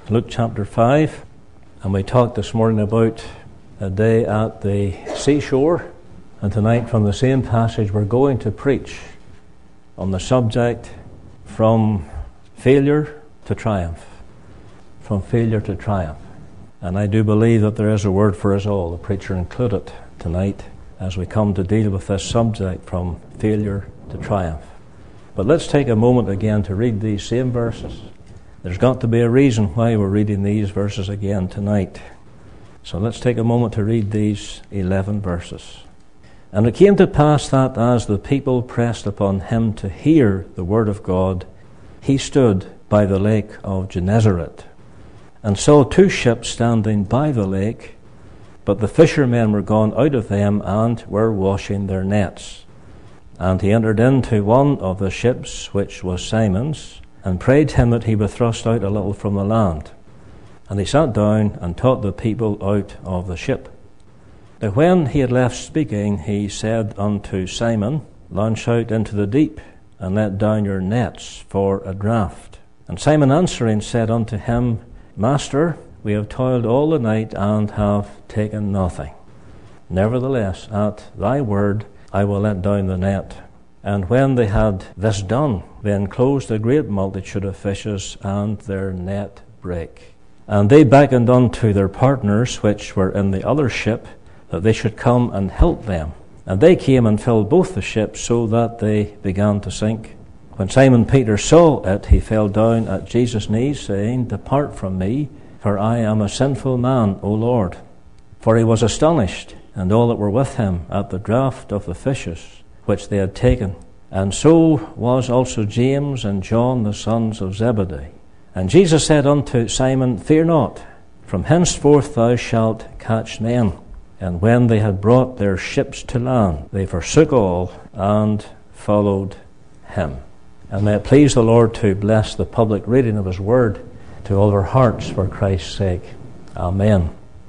Luke chapter 5, and we talked this morning about a day at the seashore, and tonight from the same passage we're going to preach on the subject from failure to triumph. From failure to triumph. And I do believe that there is a word for us all, the preacher included, tonight as we come to deal with this subject from failure to triumph. But let's take a moment again to read these same verses. There's got to be a reason why we're reading these verses again tonight. So let's take a moment to read these 11 verses. And it came to pass that as the people pressed upon him to hear the word of God, he stood by the lake of Gennesaret, and saw two ships standing by the lake, but the fishermen were gone out of them and were washing their nets. And he entered into one of the ships, which was Simon's, and prayed him that he would thrust out a little from the land. And he sat down and taught the people out of the ship. Now when he had left speaking, he said unto Simon, Launch out into the deep, and let down your nets for a draught. And Simon answering said unto him, Master, we have toiled all the night and have taken nothing. Nevertheless, at thy word I will let down the net. And when they had this done, they enclosed a great multitude of fishes, and their net brake. And they beckoned unto their partners, which were in the other ship, that they should come and help them. And they came and filled both the ships, so that they began to sink. When Simon Peter saw it, he fell down at Jesus' knees, saying, Depart from me, for I am a sinful man, O Lord. For he was astonished, and all that were with him, at the draught of the fishes which they had taken. And so was also James and John, the sons of Zebedee. And Jesus said unto Simon, Fear not, from henceforth thou shalt catch men. And when they had brought their ships to land, they forsook all and followed him. And may it please the Lord to bless the public reading of his word to all our hearts for Christ's sake. Amen.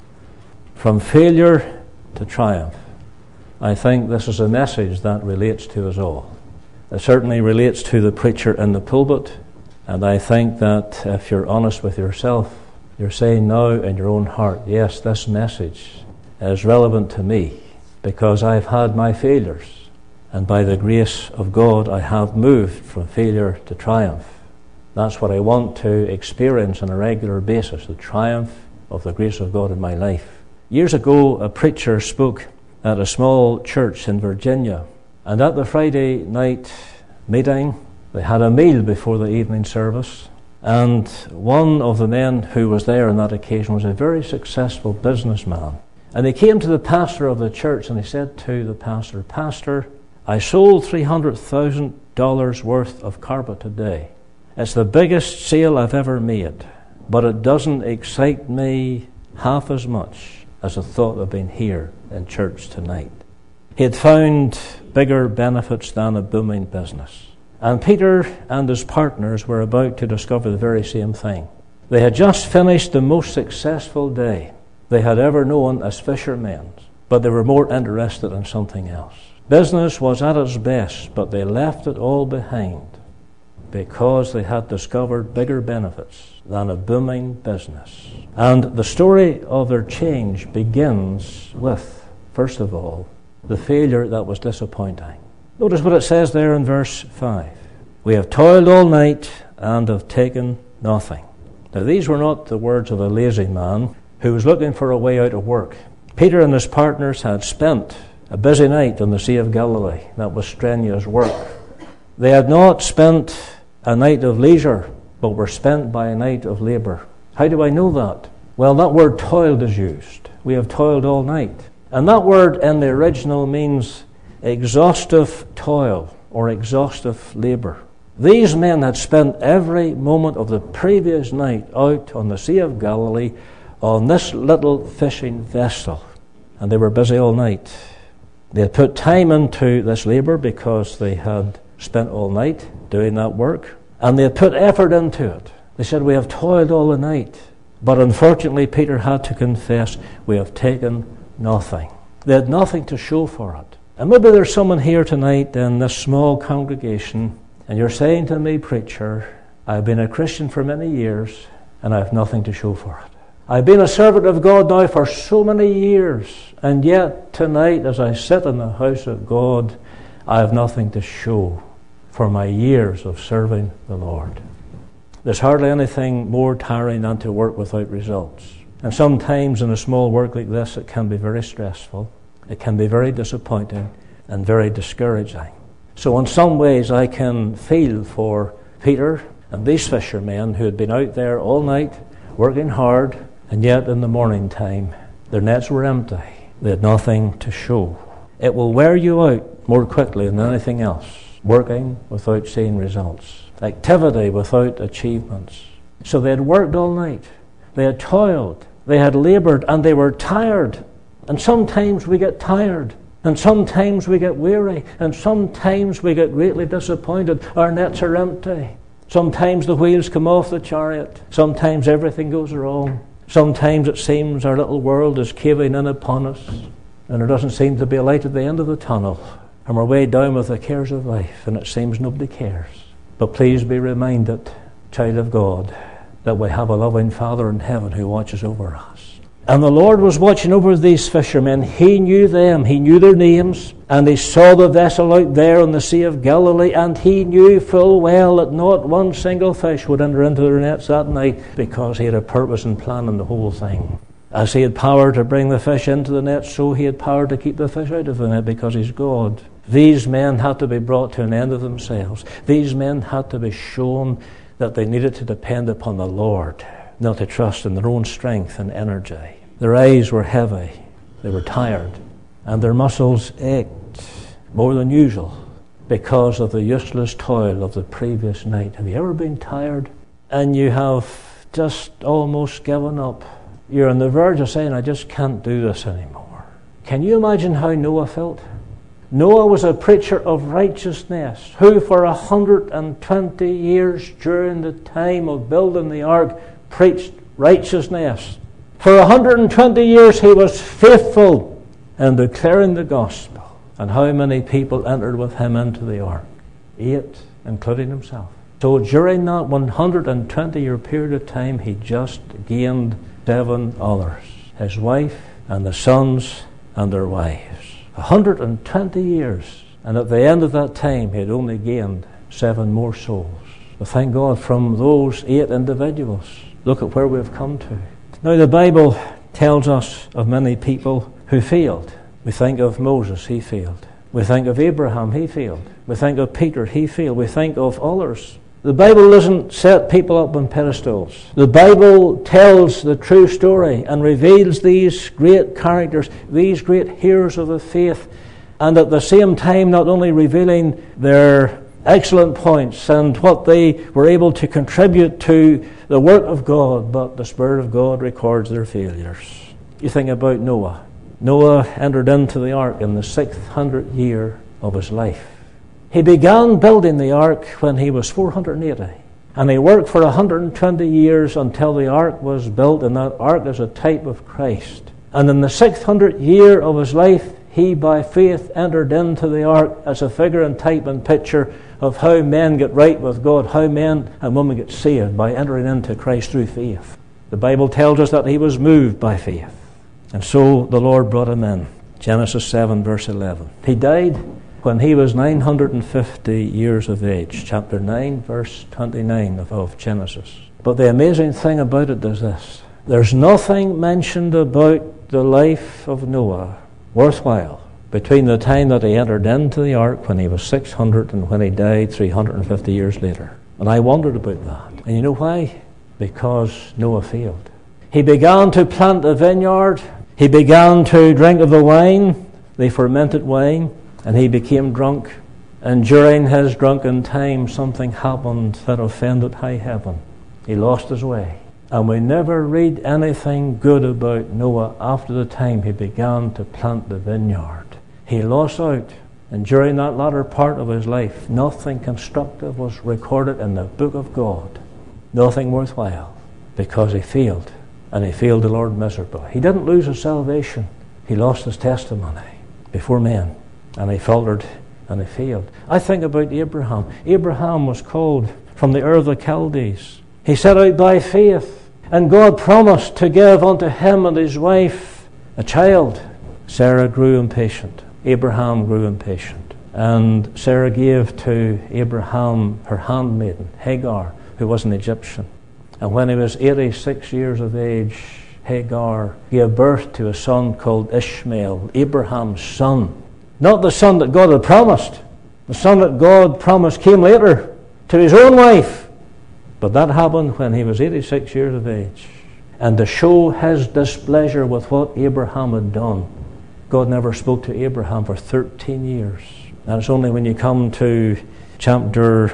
From failure to triumph. I think this is a message that relates to us all. It certainly relates to the preacher in the pulpit, and I think that if you're honest with yourself, you're saying now in your own heart, yes, this message is relevant to me because I've had my failures, and by the grace of God I have moved from failure to triumph. That's what I want to experience on a regular basis, the triumph of the grace of God in my life. Years ago, a preacher spoke at a small church in Virginia, and at the Friday night meeting, they had a meal before the evening service, and one of the men who was there on that occasion was a very successful businessman. And he came to the pastor of the church and he said to the pastor, Pastor, I sold $300,000 worth of carpet today. It's the biggest sale I've ever made, but it doesn't excite me half as much as the thought of being here in church tonight. He had found bigger benefits than a booming business. And Peter and his partners were about to discover the very same thing. They had just finished the most successful day they had ever known as fishermen, but they were more interested in something else. Business was at its best, but they left it all behind because they had discovered bigger benefits than a booming business. And the story of their change begins with, first of all, the failure that was disappointing. Notice what it says there in verse 5. We have toiled all night and have taken nothing. Now these were not the words of a lazy man who was looking for a way out of work. Peter and his partners had spent a busy night on the Sea of Galilee. That was strenuous work. They had not spent a night of leisure, but were spent by a night of labour. How do I know that? Well, that word toiled is used. We have toiled all night. And that word in the original means exhaustive toil or exhaustive labour. These men had spent every moment of the previous night out on the Sea of Galilee on this little fishing vessel. And they were busy all night. They had put time into this labour because they had spent all night doing that work. And they had put effort into it. They said, we have toiled all the night. But unfortunately, Peter had to confess, we have taken nothing. They had nothing to show for it. And maybe there's someone here tonight in this small congregation, and you're saying to me, preacher, I've been a Christian for many years, and I have nothing to show for it. I've been a servant of God now for so many years, and yet tonight as I sit in the house of God, I have nothing to show for my years of serving the Lord. There's hardly anything more tiring than to work without results. And sometimes in a small work like this, it can be very stressful. It can be very disappointing and very discouraging. So in some ways I can feel for Peter and these fishermen who had been out there all night working hard, and yet in the morning time their nets were empty. They had nothing to show. It will wear you out more quickly than anything else, working without seeing results, activity without achievements. So they had worked all night, they had toiled, they had laboured, and they were tired. And sometimes we get tired, and sometimes we get weary, and sometimes we get greatly disappointed. Our nets are empty. Sometimes the wheels come off the chariot. Sometimes everything goes wrong. Sometimes it seems our little world is caving in upon us, and there doesn't seem to be a light at the end of the tunnel, and we're weighed down with the cares of life, and it seems nobody cares. But please be reminded, child of God, that we have a loving Father in heaven who watches over us. And the Lord was watching over these fishermen. He knew them. He knew their names. And he saw the vessel out there on the Sea of Galilee. And he knew full well that not one single fish would enter into their nets that night, because he had a purpose and plan in the whole thing. As he had power to bring the fish into the net, so he had power to keep the fish out of the net, because he's God. These men had to be brought to an end of themselves. These men had to be shown that they needed to depend upon the Lord, not to trust in their own strength and energy. Their eyes were heavy, they were tired, and their muscles ached more than usual because of the useless toil of the previous night. Have you ever been tired and you have just almost given up? You're on the verge of saying, I just can't do this anymore. Can you imagine how Noah felt? Noah was a preacher of righteousness who for 120 years during the time of building the ark preached righteousness. For 120 years he was faithful in declaring the gospel. And how many people entered with him into the ark? 8, including himself. So during that 120-year period of time, he just gained 7 others. His wife and the sons and their wives. 120 years. And at the end of that time, he had only gained 7 more souls. But thank God, from those 8 individuals, look at where we've come to. Now the Bible tells us of many people who failed. We think of Moses, he failed. We think of Abraham, he failed. We think of Peter, he failed. We think of others. The Bible doesn't set people up on pedestals. The Bible tells the true story and reveals these great characters, these great heroes of the faith, and at the same time not only revealing their excellent points and what they were able to contribute to the work of God, but the Spirit of God records their failures. You think about Noah. Noah entered into the ark in the 600th year of his life. He began building the ark when he was 480. And he worked for 120 years until the ark was built, and that ark is a type of Christ. And in the 600th year of his life, he by faith entered into the ark as a figure and type and picture of how men get right with God, how men and women get saved by entering into Christ through faith. The Bible tells us that he was moved by faith. And so the Lord brought him in. Genesis 7 verse 11. He died when he was 950 years of age. Chapter 9 verse 29 of Genesis. But the amazing thing about it is this. There's nothing mentioned about the life of Noah worthwhile between the time that he entered into the ark when he was 600 and when he died 350 years later. And I wondered about that. And you know why? Because Noah failed. He began to plant a vineyard. He began to drink of the wine, the fermented wine, and he became drunk. And during his drunken time, something happened that offended high heaven. He lost his way. And we never read anything good about Noah after the time he began to plant the vineyard. He lost out, and during that latter part of his life, nothing constructive was recorded in the book of God. Nothing worthwhile, because he failed, and he failed the Lord miserably. He didn't lose his salvation. He lost his testimony before men, and he faltered, and he failed. I think about Abraham. Abraham was called from the Ur of the Chaldees. He set out by faith, And God promised to give unto him and his wife a child. Sarah grew impatient. Abraham grew impatient. And Sarah gave to Abraham her handmaiden, Hagar, who was an Egyptian. And when he was 86 years of age, Hagar gave birth to a son called Ishmael, Abraham's son. Not the son that God had promised. The son that God promised came later to his own wife. But that happened when he was 86 years of age. And to show his displeasure with what Abraham had done, God never spoke to Abraham for 13 years. And it's only when you come to chapter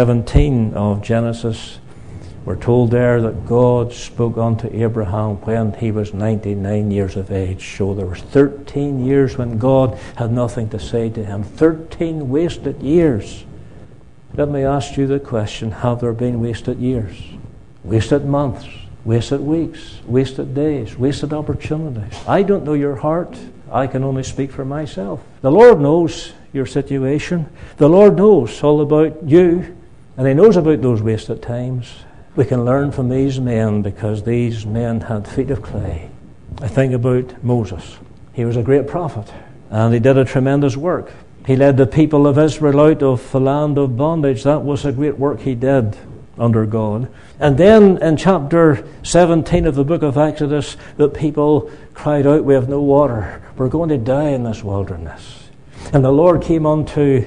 17 of Genesis, we're told there that God spoke unto Abraham when he was 99 years of age. So there was 13 years when God had nothing to say to him. 13 wasted years. Let me ask you the question, have there been wasted years? Wasted months, wasted weeks, wasted days, wasted opportunities. I don't know your heart. I can only speak for myself. The Lord knows your situation. The Lord knows all about you, and he knows about those wasted times. We can learn from these men because these men had feet of clay. I think about Moses. He was a great prophet, and he did a tremendous work. He led the people of Israel out of the land of bondage. That was a great work he did under God. And then in chapter 17 of the book of Exodus, the people cried out, "We have no water. We're going to die in this wilderness." And the Lord came unto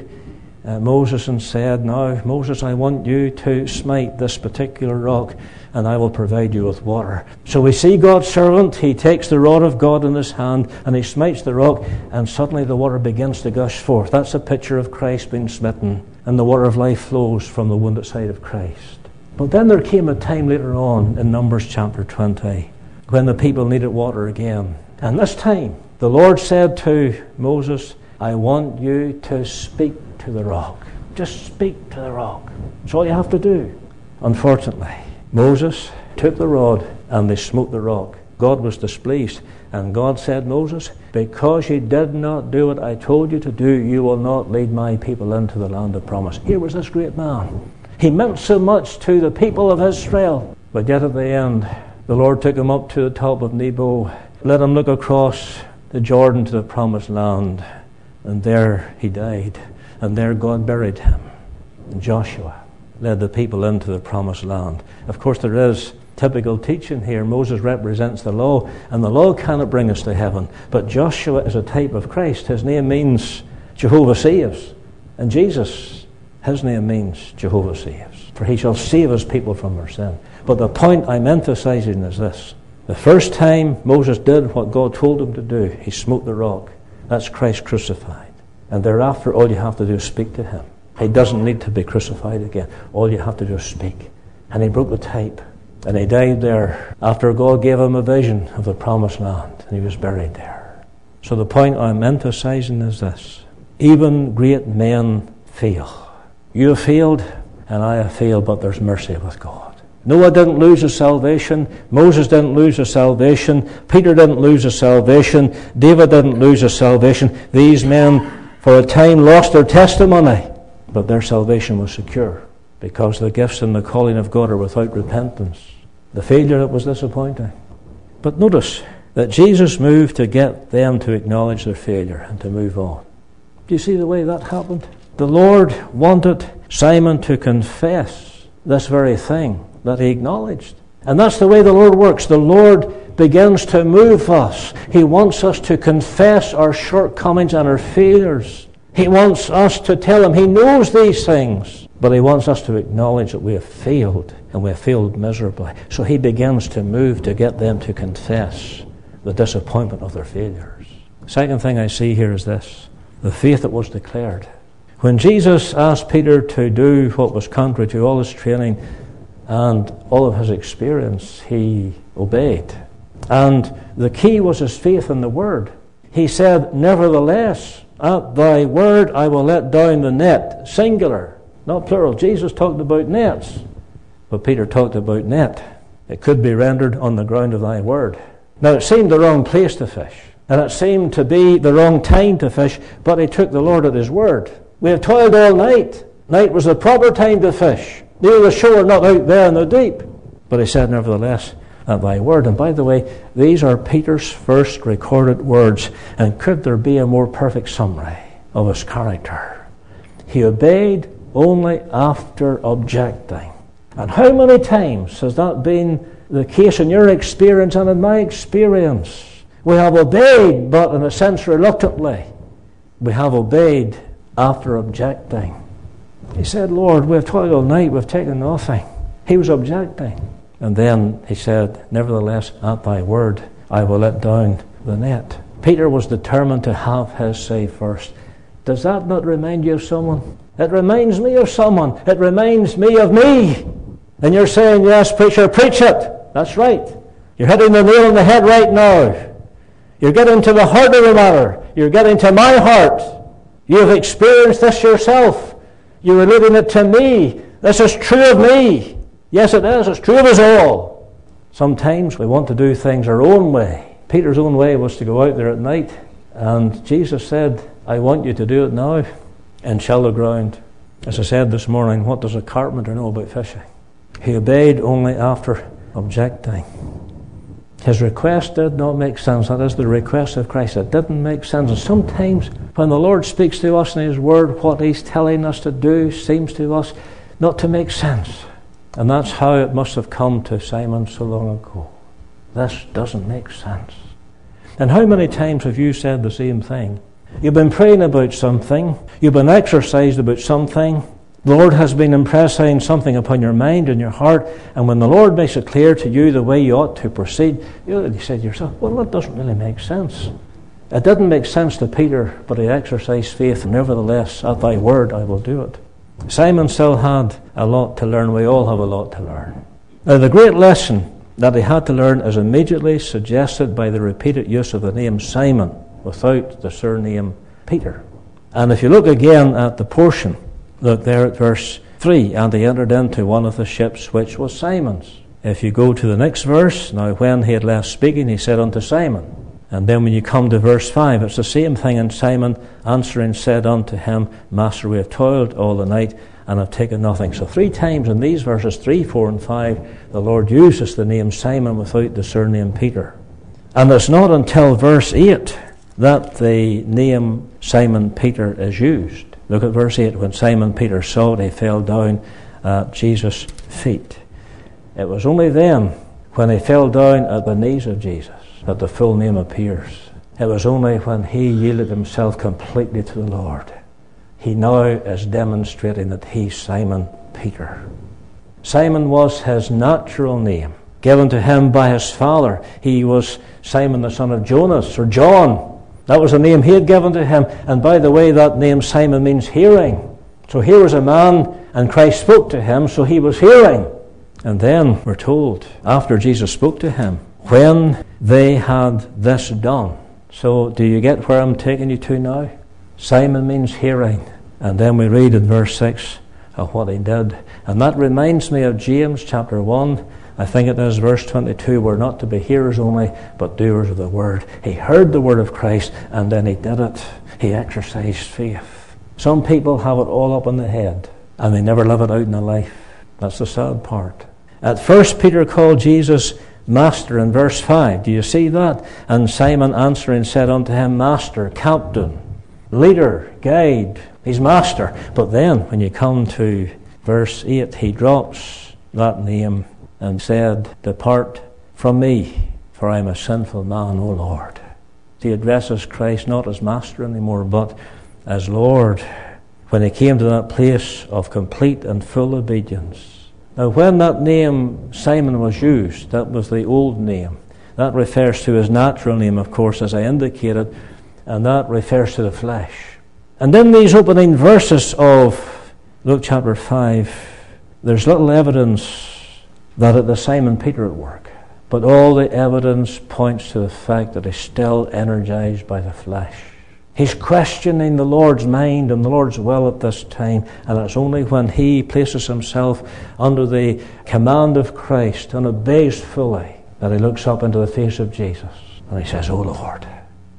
Moses and said, "Now, Moses, I want you to smite this particular rock, and I will provide you with water." So we see God's servant. He takes the rod of God in his hand, and he smites the rock, and suddenly the water begins to gush forth. That's a picture of Christ being smitten, and the water of life flows from the wounded side of Christ. But then there came a time later on in Numbers chapter 20, when the people needed water again. And this time, the Lord said to Moses, "I want you to speak to the rock. Just speak to the rock. That's all you have to do." Unfortunately, Moses took the rod and they smote the rock. God was displeased, and God said, "Moses, because you did not do what I told you to do, you will not lead my people into the land of promise." Here was this great man. He meant so much to the people of Israel, but yet at the end, the Lord took him up to the top of Nebo, let him look across the Jordan to the promised land, and there he died. And there God buried him. And Joshua led the people into the promised land. Of course, there is typical teaching here. Moses represents the law, and the law cannot bring us to heaven. But Joshua is a type of Christ. His name means Jehovah saves. And Jesus, his name means Jehovah saves. For he shall save his people from their sin. But the point I'm emphasizing is this. The first time Moses did what God told him to do, he smote the rock. That's Christ crucified. And thereafter, all you have to do is speak to him. He doesn't need to be crucified again. All you have to do is speak. And he broke the type. And he died there after God gave him a vision of the promised land. And he was buried there. So the point I'm emphasizing is this. Even great men fail. You have failed, and I have failed, but there's mercy with God. Noah didn't lose his salvation. Moses didn't lose his salvation. Peter didn't lose his salvation. David didn't lose his salvation. These men, for a time, lost their testimony, but their salvation was secure because the gifts and the calling of God are without repentance. The failure, it was disappointing. But notice that Jesus moved to get them to acknowledge their failure and to move on. Do you see the way that happened? The Lord wanted Simon to confess this very thing that he acknowledged. And that's the way the Lord works. The Lord begins to move us. He wants us to confess our shortcomings and our failures. He wants us to tell him he knows these things, but he wants us to acknowledge that we have failed, and we have failed miserably. So he begins to move to get them to confess the disappointment of their failures. Second thing I see here is this, the faith that was declared. When Jesus asked Peter to do what was contrary to all his training and all of his experience, he obeyed. And the key was his faith in the word. He said, "Nevertheless, at thy word I will let down the net." Singular, not plural. Jesus talked about nets, but Peter talked about net. It could be rendered on the ground of thy word. Now it seemed the wrong place to fish, and it seemed to be the wrong time to fish, but he took the Lord at his word. We have toiled all night. Night was the proper time to fish. Near the shore, not out there in the deep. But he said, "Nevertheless, at thy word. And by the way, these are Peter's first recorded words. And could there be a more perfect summary of his character? He obeyed only after objecting. And how many times has that been the case in your experience and in my experience? We have obeyed, but in a sense reluctantly. We have obeyed after objecting. He said, Lord, we've toiled all night, we've taken nothing. He was objecting. And then he said, nevertheless, at thy word, I will let down the net. Peter was determined to have his say first. Does that not remind you of someone? It reminds me of someone. It reminds me of me. And you're saying, yes, preacher, preach it. That's right. You're hitting the nail on the head right now. You're getting to the heart of the matter. You're getting to my heart. You have experienced this yourself. You're relating it to me. This is true of me. Yes, it is. It's true of us all. Sometimes we want to do things our own way. Peter's own way was to go out there at night. And Jesus said, I want you to do it now in shallow ground. As I said this morning, what does a carpenter know about fishing? He obeyed only after objecting. His request did not make sense. That is the request of Christ. It didn't make sense. And sometimes when the Lord speaks to us in His Word, what He's telling us to do seems to us not to make sense. And that's how it must have come to Simon so long ago. This doesn't make sense. And how many times have you said the same thing? You've been praying about something. You've been exercised about something. The Lord has been impressing something upon your mind and your heart, and when the Lord makes it clear to you the way you ought to proceed, you say to yourself, well, that doesn't really make sense. It didn't make sense to Peter, but he exercised faith, and nevertheless, at thy word I will do it. Simon still had a lot to learn. We all have a lot to learn. Now, the great lesson that he had to learn is immediately suggested by the repeated use of the name Simon without the surname Peter. And if you look again at the portion, look there at verse 3, and he entered into one of the ships which was Simon's. If you go to the next verse, now when he had left speaking, he said unto Simon. And then when you come to verse 5, it's the same thing. And Simon answering said unto him, Master, we have toiled all the night and have taken nothing. So 3 times in these verses, 3, 4, and 5, the Lord uses the name Simon without the surname Peter. And it's not until verse 8 that the name Simon Peter is used. Look at verse 8. When Simon Peter saw it, he fell down at Jesus' feet. It was only then, when he fell down at the knees of Jesus, that the full name appears. It was only when he yielded himself completely to the Lord. He now is demonstrating that he's Simon Peter. Simon was his natural name, given to him by his father. He was Simon the son of Jonas, or John. That was the name he had given to him. And by the way, that name Simon means hearing. So here was a man, and Christ spoke to him, so he was hearing. And then we're told, after Jesus spoke to him, when they had this done. So do you get where I'm taking you to now? Simon means hearing. And then we read in verse 6 of what he did. And that reminds me of James chapter 1. I think it is verse 22. We're not to be hearers only, but doers of the word. He heard the word of Christ, and then he did it. He exercised faith. Some people have it all up in the head, and they never live it out in their life. That's the sad part. At first, Peter called Jesus Master in verse 5. Do you see that? And Simon answering said unto him, Master, Captain, Leader, Guide. He's Master. But then, when you come to verse 8, he drops that name and said, Depart from me, for I am a sinful man, O Lord. He addresses Christ not as Master anymore, but as Lord, when he came to that place of complete and full obedience. Now, when that name Simon was used, that was the old name. That refers to his natural name, of course, as I indicated, and that refers to the flesh. And in these opening verses of Luke chapter 5, there's little evidence that it is Simon Peter at work. But all the evidence points to the fact that he's still energized by the flesh. He's questioning the Lord's mind and the Lord's will at this time, and it's only when he places himself under the command of Christ and obeys fully that he looks up into the face of Jesus and he says, O Lord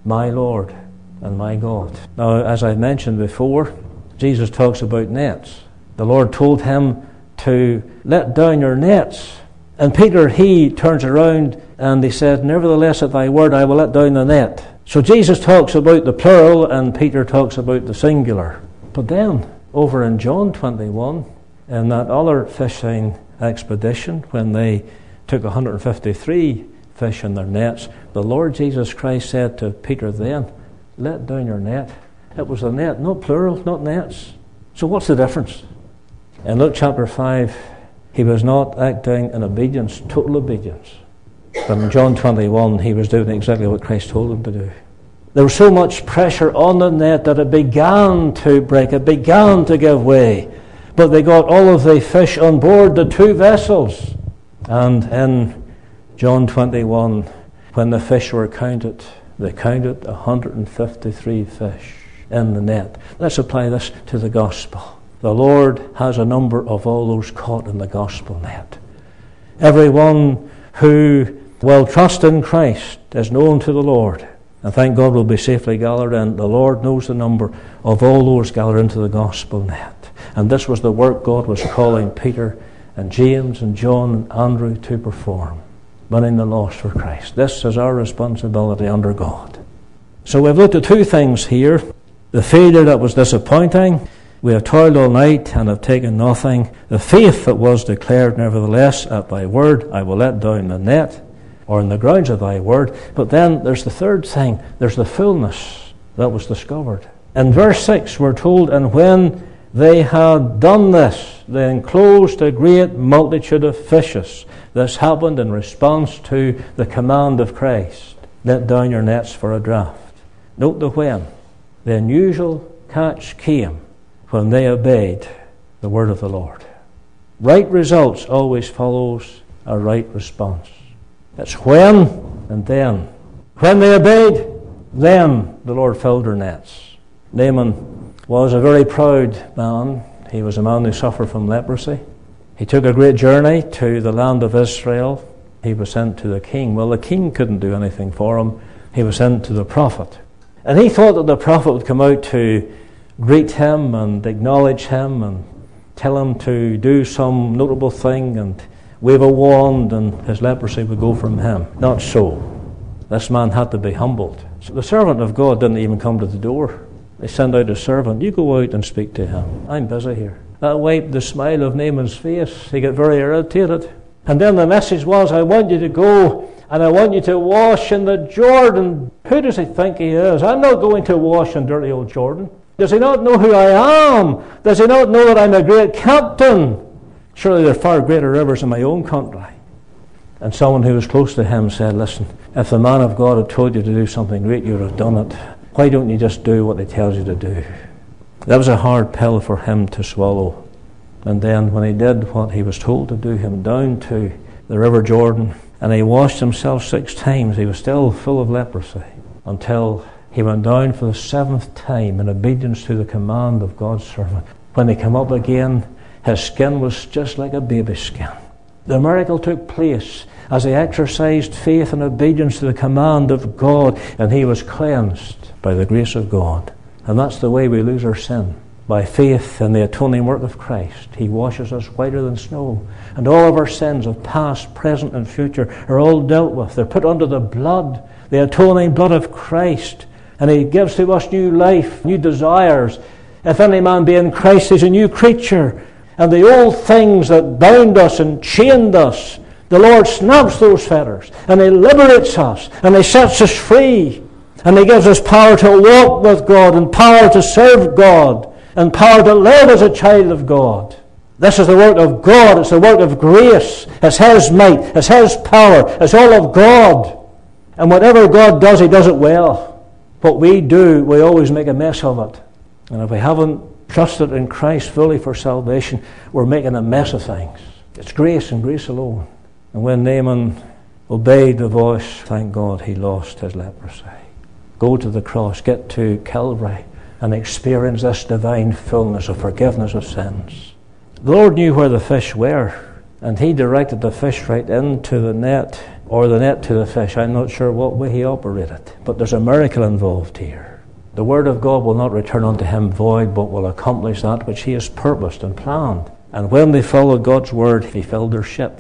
and my God. Now, as I mentioned before, Jesus talks about nets. The Lord told him to let down your nets And Peter, he turns around and he said, nevertheless at thy word I will let down the net. So Jesus talks about the plural and Peter talks about the singular. But then, over in John 21, in that other fishing expedition, when they took 153 fish in their nets, the Lord Jesus Christ said to Peter then, let down your net. It was a net, not plural, not nets. So what's the difference? In Luke chapter 5, he was not acting in obedience, total obedience. But in John 21, he was doing exactly what Christ told him to do. There was so much pressure on the net that it began to break, it began to give way. But they got all of the fish on board the two vessels. And in John 21, when the fish were counted, they counted 153 fish in the net. Let's apply this to the gospel. The Lord has a number of all those caught in the gospel net. Everyone who will trust in Christ is known to the Lord. And thank God will be safely gathered in. The Lord knows the number of all those gathered into the gospel net. And this was the work God was calling Peter and James and John and Andrew to perform. Winning the lost for Christ. This is our responsibility under God. So we've looked at two things here. The failure that was disappointing. We have toiled all night and have taken nothing. The faith that was declared, nevertheless, at thy word I will let down the net, or in the grounds of thy word. But then there's the third thing. There's the fullness that was discovered. In verse 6 we're told, and when they had done this, they enclosed a great multitude of fishes. This happened in response to the command of Christ. Let down your nets for a draught. Note the when. The unusual catch came when they obeyed the word of the Lord. Right results always follows a right response. It's when and then. When they obeyed, then the Lord filled their nets. Naaman was a very proud man. He was a man who suffered from leprosy. He took a great journey to the land of Israel. He was sent to the king. Well, the king couldn't do anything for him. He was sent to the prophet. And he thought that the prophet would come out to greet him and acknowledge him and tell him to do some notable thing and wave a wand and his leprosy would go from him. Not so. This man had to be humbled. So the servant of God didn't even come to the door. They sent out a servant. You go out and speak to him. I'm busy here. That wiped the smile of Naaman's face. He got very irritated. And then the message was, I want you to go and I want you to wash in the Jordan. Who does he think he is? I'm not going to wash in dirty old Jordan. Does he not know who I am? Does he not know that I'm a great captain? Surely there are far greater rivers in my own country. And someone who was close to him said, listen, if the man of God had told you to do something great, you would have done it. Why don't you just do what he tells you to do? That was a hard pill for him to swallow. And then when he did what he was told to do, he went down to the river Jordan and he washed himself 6 times. He was still full of leprosy until he went down for the 7th time in obedience to the command of God's servant. When he came up again, his skin was just like a baby's skin. The miracle took place as he exercised faith and obedience to the command of God, and he was cleansed by the grace of God. And that's the way we lose our sin. By faith in the atoning work of Christ. He washes us whiter than snow. And all of our sins of past, present and future are all dealt with. They're put under the blood, the atoning blood of Christ. And he gives to us new life, new desires. If any man be in Christ, he's a new creature. And the old things that bound us and chained us, the Lord snaps those fetters. And he liberates us. And he sets us free. And he gives us power to walk with God and power to serve God and power to live as a child of God. This is the work of God. It's the work of grace. It's his might. It's his power. It's all of God. And whatever God does, he does it well. What we do, we always make a mess of it. And if we haven't trusted in Christ fully for salvation, we're making a mess of things. It's grace and grace alone. And when Naaman obeyed the voice, thank God he lost his leprosy. Go to the cross, get to Calvary, and experience this divine fullness of forgiveness of sins. The Lord knew where the fish were, and he directed the fish right into the net, or the net to the fish. I'm not sure what way he operated, but there's a miracle involved here. The word of God will not return unto him void, but will accomplish that which he has purposed and planned. And when they followed God's word, he filled their ships.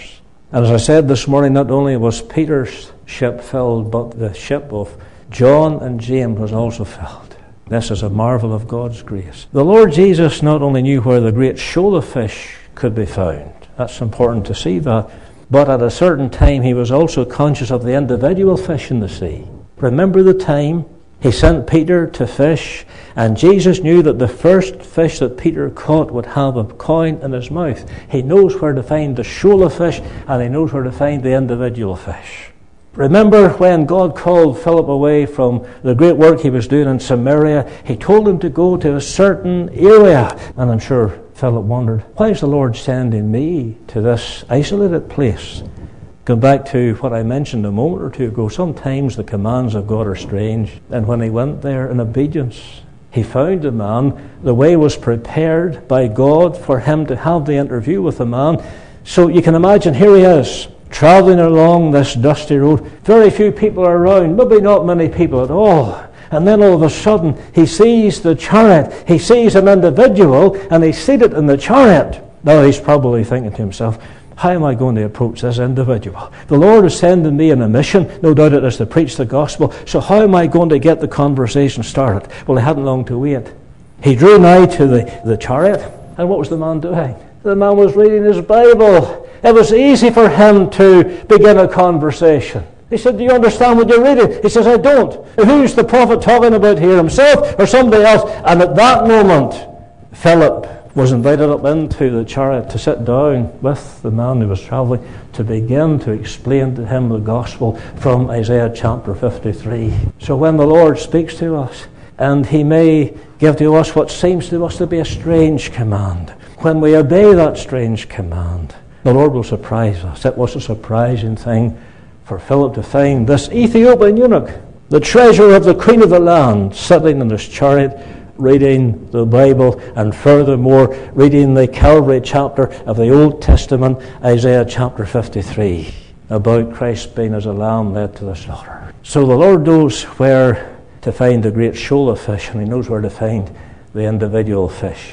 And as I said this morning, not only was Peter's ship filled, but the ship of John and James was also filled. This is a marvel of God's grace. The Lord Jesus not only knew where the great shoal of fish could be found. That's important to see that. But at a certain time, he was also conscious of the individual fish in the sea. Remember the time he sent Peter to fish, and Jesus knew that the first fish that Peter caught would have a coin in his mouth. He knows where to find the shoal of fish, and he knows where to find the individual fish. Remember when God called Philip away from the great work he was doing in Samaria, he told him to go to a certain area. And I'm sure Philip wondered, why is the Lord sending me to this isolated place? Going back to what I mentioned a moment or two ago, sometimes the commands of God are strange. And when he went there in obedience, he found a man. The way was prepared by God for him to have the interview with the man. So you can imagine, here he is, travelling along this dusty road. Very few people are around, maybe not many people at all. And then all of a sudden, he sees the chariot. He sees an individual, and he's seated in the chariot. Now he's probably thinking to himself, how am I going to approach this individual? The Lord is sending me on a mission. No doubt it is to preach the gospel. So how am I going to get the conversation started? Well, he hadn't long to wait. He drew nigh to the chariot. And what was the man doing? The man was reading his Bible. It was easy for him to begin a conversation. He said, do you understand what you're reading? He says, I don't. Who's the prophet talking about here, himself or somebody else? And at that moment, Philip was invited up into the chariot to sit down with the man who was travelling to begin to explain to him the gospel from Isaiah chapter 53. So when the Lord speaks to us, and he may give to us what seems to us to be a strange command, when we obey that strange command, the Lord will surprise us. It was a surprising thing for Philip to find this Ethiopian eunuch, the treasurer of the queen of the land, sitting in his chariot, reading the Bible, and furthermore, reading the Calvary chapter of the Old Testament, Isaiah chapter 53, about Christ being as a lamb led to the slaughter. So the Lord knows where to find the great shoal of fish, and he knows where to find the individual fish.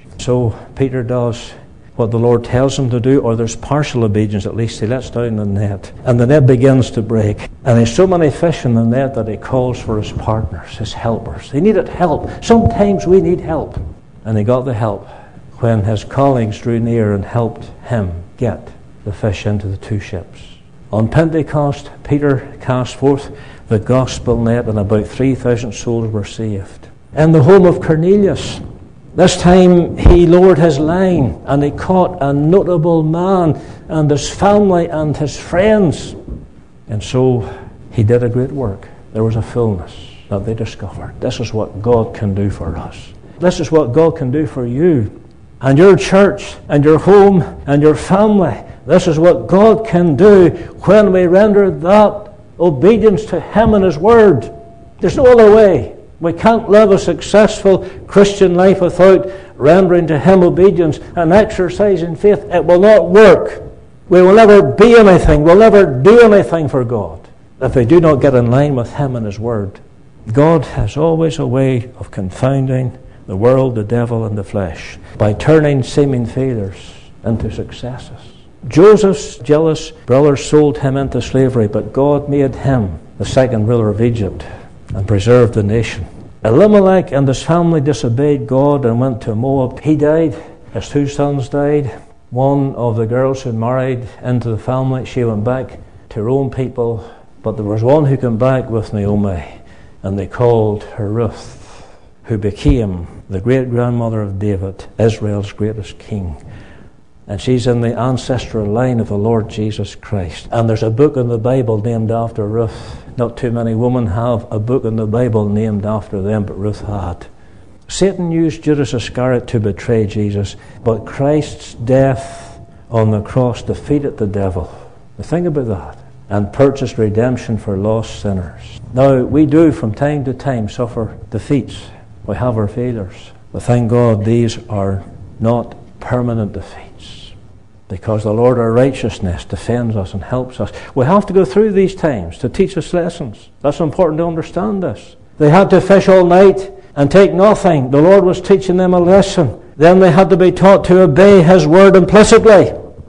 So Peter does what the Lord tells him to do, or there's partial obedience at least. He lets down the net, and the net begins to break. And there's so many fish in the net that he calls for his partners, his helpers. He needed help. Sometimes we need help. And he got the help when his colleagues drew near and helped him get the fish into the two ships. On Pentecost, Peter cast forth the gospel net, and about 3,000 souls were saved. In the home of Cornelius, this time he lowered his line and he caught a notable man and his family and his friends. And so he did a great work. There was a fullness that they discovered. This is what God can do for us. This is what God can do for you and your church and your home and your family. This is what God can do when we render that obedience to him and his word. There's no other way. We can't live a successful Christian life without rendering to him obedience and exercising faith. It will not work. We will never be anything. We'll never do anything for God if we do not get in line with him and his word. God has always a way of confounding the world, the devil, and the flesh by turning seeming failures into successes. Joseph's jealous brothers sold him into slavery, but God made him the second ruler of Egypt and preserved the nation. Elimelech and his family disobeyed God and went to Moab. He died. His two sons died. One of the girls who married into the family, she went back to her own people. But there was one who came back with Naomi, and they called her Ruth, who became the great-grandmother of David, Israel's greatest king. And she's in the ancestral line of the Lord Jesus Christ. And there's a book in the Bible named after Ruth. Not too many women have a book in the Bible named after them, but Ruth had. Satan used Judas Iscariot to betray Jesus, but Christ's death on the cross defeated the devil. Think about that. And purchased redemption for lost sinners. Now, we do from time to time suffer defeats. We have our failures. But thank God these are not permanent defeats, because the Lord our righteousness defends us and helps us. We have to go through these times to teach us lessons. That's important to understand this. They had to fish all night and take nothing. The Lord was teaching them a lesson. Then they had to be taught to obey his word implicitly.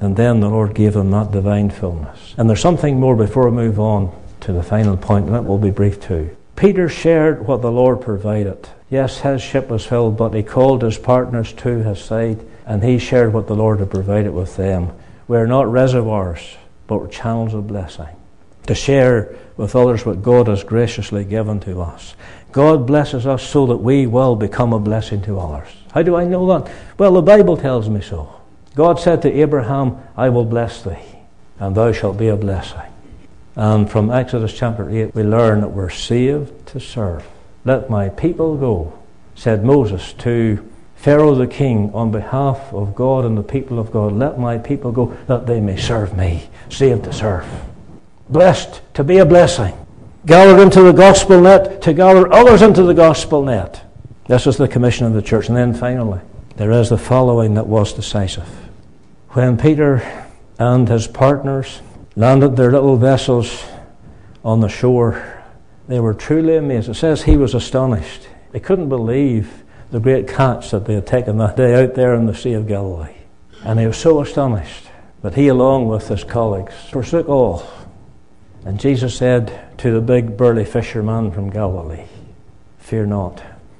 And then the Lord gave them that divine fullness. And there's something more before we move on to the final point, and that will be brief too. Peter shared what the Lord provided. Yes, his ship was filled, but he called his partners to his side, and he shared what the Lord had provided with them. We're not reservoirs, but we're channels of blessing, to share with others what God has graciously given to us. God blesses us so that we will become a blessing to others. How do I know that? Well, the Bible tells me so. God said to Abraham, I will bless thee, and thou shalt be a blessing. And from Exodus chapter 8, we learn that we're saved to serve. Let my people go, said Moses to Pharaoh the king on behalf of God and the people of God. Let my people go that they may serve me. Saved to serve. Blessed to be a blessing. Gathered into the gospel net to gather others into the gospel net. This is the commission of the church. And then finally, there is the following that was decisive. When Peter and his partners landed their little vessels on the shore, they were truly amazed. It says he was astonished. They couldn't believe the great catch that they had taken that day out there in the Sea of Galilee. And he was so astonished that he, along with his colleagues, forsook all. And Jesus said to the big burly fisherman from Galilee, fear not.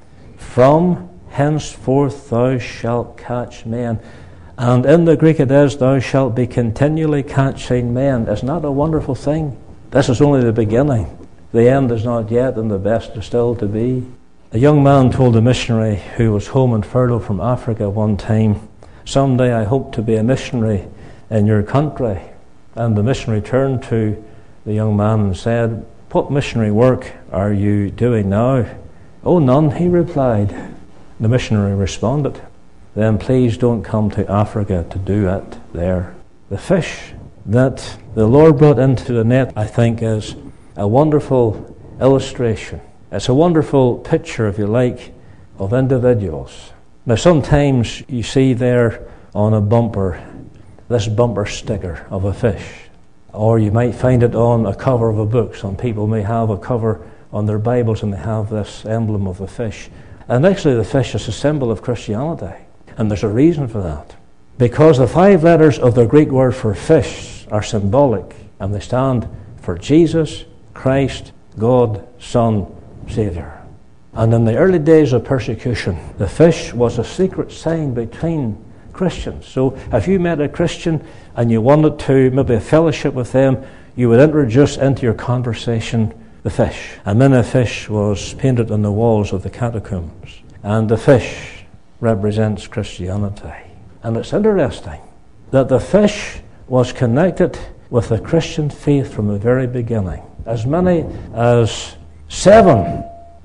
From henceforth thou shalt catch men. And in the Greek it is, thou shalt be continually catching men. Isn't that a wonderful thing? This is only the beginning. The end is not yet, and the best is still to be. A young man told a missionary who was home in furlough from Africa one time, someday I hope to be a missionary in your country. And the missionary turned to the young man and said, what missionary work are you doing now? Oh, none, he replied. The missionary responded, then please don't come to Africa to do it there. The fish that the Lord brought into the net, I think, is a wonderful illustration. It's a wonderful picture, if you like, of individuals. Now, sometimes you see there on a bumper, this bumper sticker of a fish. Or you might find it on a cover of a book. Some people may have a cover on their Bibles and they have this emblem of a fish. And actually the fish is a symbol of Christianity. And there's a reason for that. Because the 5 letters of the Greek word for fish are symbolic, and they stand for Jesus, Christ, God, Son, Saviour. And in the early days of persecution, the fish was a secret sign between Christians. So if you met a Christian and you wanted to maybe a fellowship with them, you would introduce into your conversation the fish. And then a fish was painted on the walls of the catacombs. And the fish represents Christianity. And it's interesting that the fish was connected with the Christian faith from the very beginning. As many as 7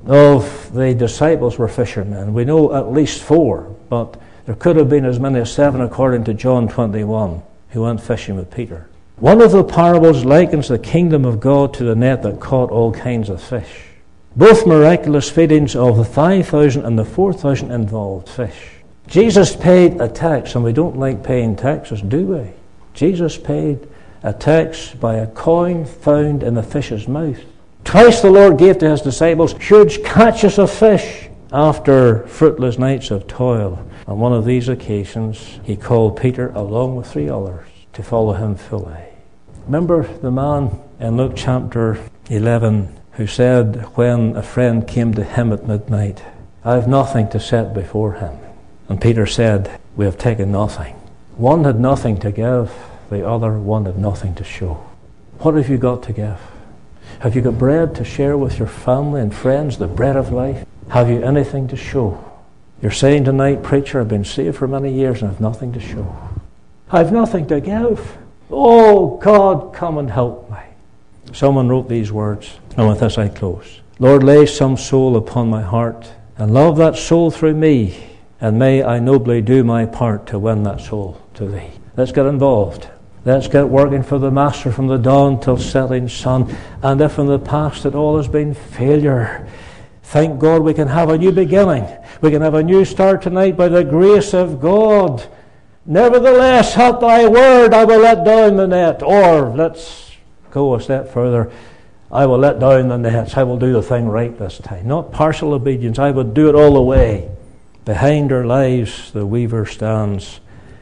of the disciples were fishermen. We know at least 4, but there could have been as many as 7 according to John 21 who went fishing with Peter. One of the parables likens the kingdom of God to the net that caught all kinds of fish. Both miraculous feedings of the 5,000 and the 4,000 involved fish. Jesus paid a tax, and we don't like paying taxes, do we? Jesus paid a tax by a coin found in the fish's mouth. Twice the Lord gave to his disciples huge catches of fish after fruitless nights of toil. On one of these occasions, he called Peter along with 3 others to follow him fully. Remember the man in Luke chapter 11 who said when a friend came to him at midnight, I have nothing to set before him. And Peter said, we have taken nothing. One had nothing to give, the other one had nothing to show. What have you got to give? Have you got bread to share with your family and friends, the bread of life? Have you anything to show? You're saying tonight, preacher, I've been saved for many years and I've nothing to show. I've nothing to give. Oh, God, come and help me. Someone wrote these words, and with this I close. Lord, lay some soul upon my heart, and love that soul through me, and may I nobly do my part to win that soul to thee. Let's get involved. Let's get working for the Master from the dawn till setting sun. And if in the past it all has been failure, thank God we can have a new beginning. We can have a new start tonight by the grace of God. Nevertheless, at thy word I will let down the net. Or, let's go a step further, I will let down the nets. I will do the thing right this time. Not partial obedience. I will do it all the way. Behind our lives the weaver stands,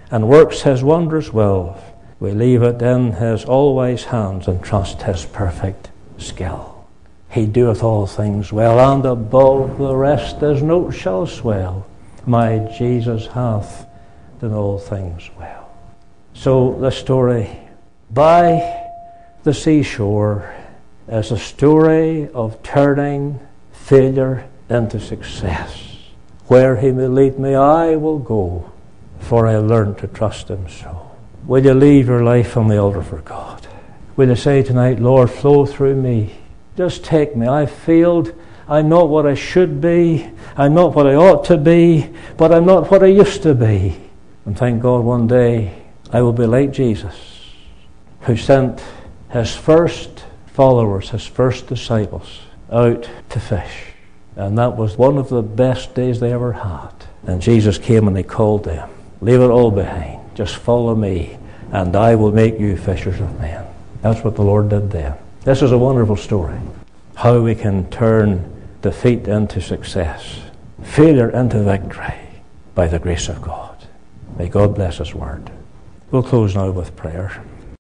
and works his wondrous will. We leave it in his all-wise hands and trust his perfect skill. He doeth all things well, and above the rest his note shall swell. My Jesus hath done all things well. So the story by the seashore is a story of turning failure into success. Where he may lead me, I will go, for I learned to trust him so. Will you leave your life on the altar for God? Will you say tonight, Lord, flow through me. Just take me. I've failed. I'm not what I should be. I'm not what I ought to be. But I'm not what I used to be. And thank God one day I will be like Jesus, who sent his first followers, his first disciples, out to fish. And that was one of the best days they ever had. And Jesus came and he called them, leave it all behind. Just follow me, and I will make you fishers of men. That's what the Lord did then. This is a wonderful story. How we can turn defeat into success, failure into victory, by the grace of God. May God bless his word. We'll close now with prayer.